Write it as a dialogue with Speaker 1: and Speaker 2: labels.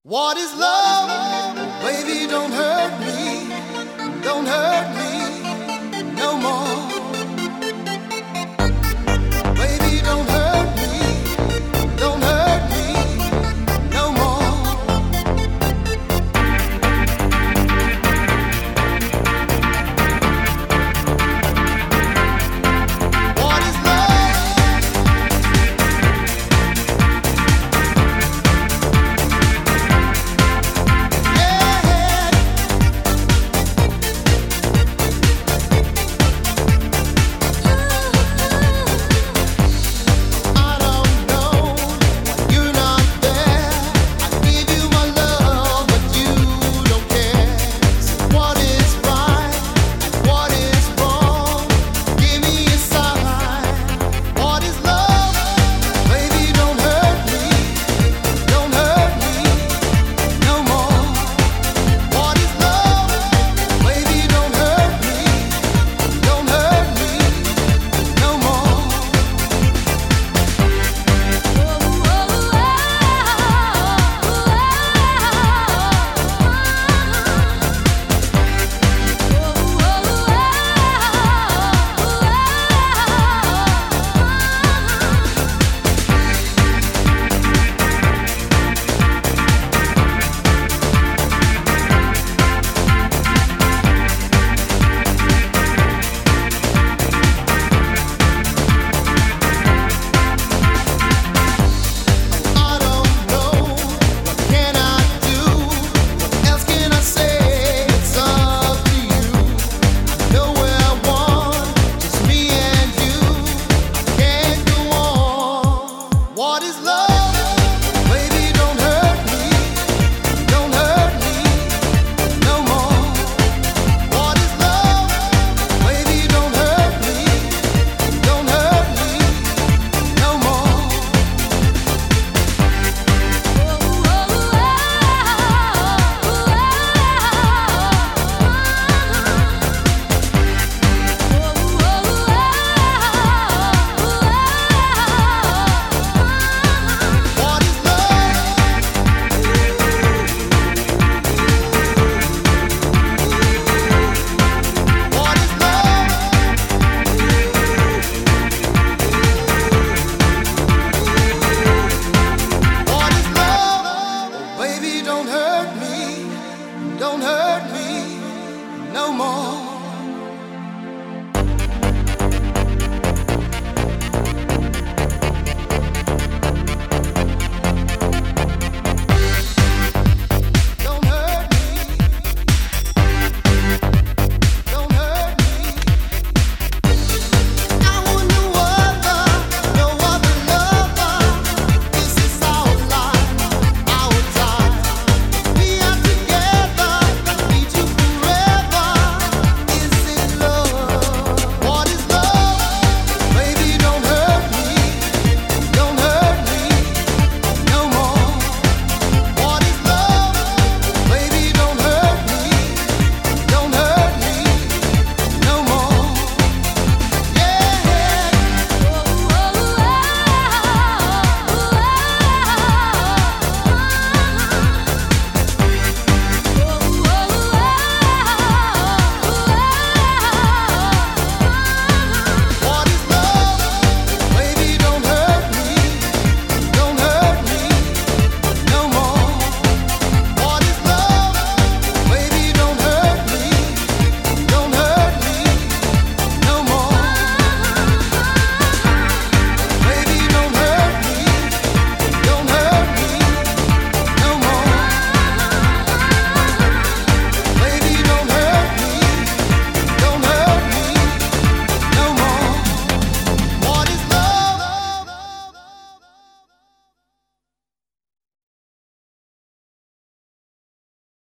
Speaker 1: What is love? Baby, don't hurt me no more. Baby, don't hurt me no more. What is love? Yeah. I don't know, you're not there. I give you my love, but you don't care. So what is right and what is wrong? Give me a sign. What is love? Baby, don't hurt me no more. What is love? Baby, don't hurt me no more. I don't know, what can I do? What else can I say? It's up to you. I know where I want, just me and you. I can't go on. What is love? Baby, don't hurt me no more. What is love? Baby, don't hurt me no more. What is love? What is love? What is love? Oh, baby, don't hurt me no more.